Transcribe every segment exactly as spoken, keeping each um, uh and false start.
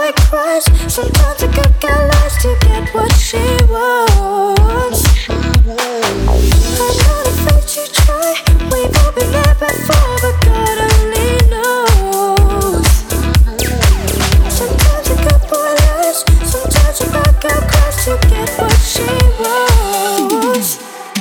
it cries. Sometimes a girl got lost to get what she wants. I'm not afraid to try. We've all been there before, but God only knows. Sometimes a good boy lies. Sometimes a bad girl cries to get what she wants.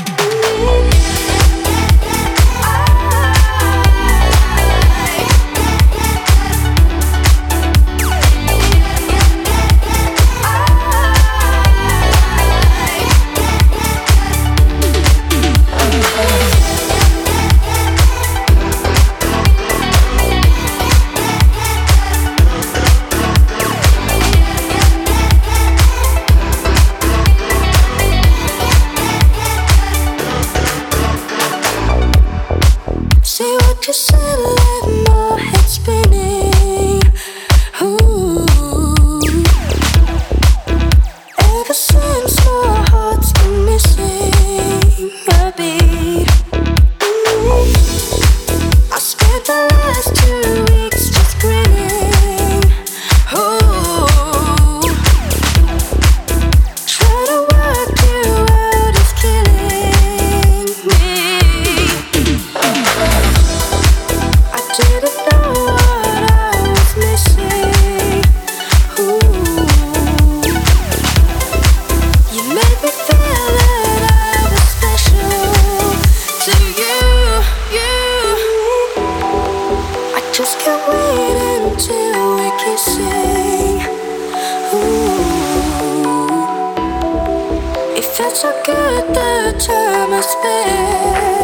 Just said, let my head spinning. Ooh. Ever since my heart's been missing a beat. Ooh. I spent the last two weeks just grinning. Ooh. Try to work you out is killing me. Didn't know what I was missing. Ooh. You made me feel that I was special to you, you. I just can't wait until we're kissing. Ooh. It felt so good the time I spent.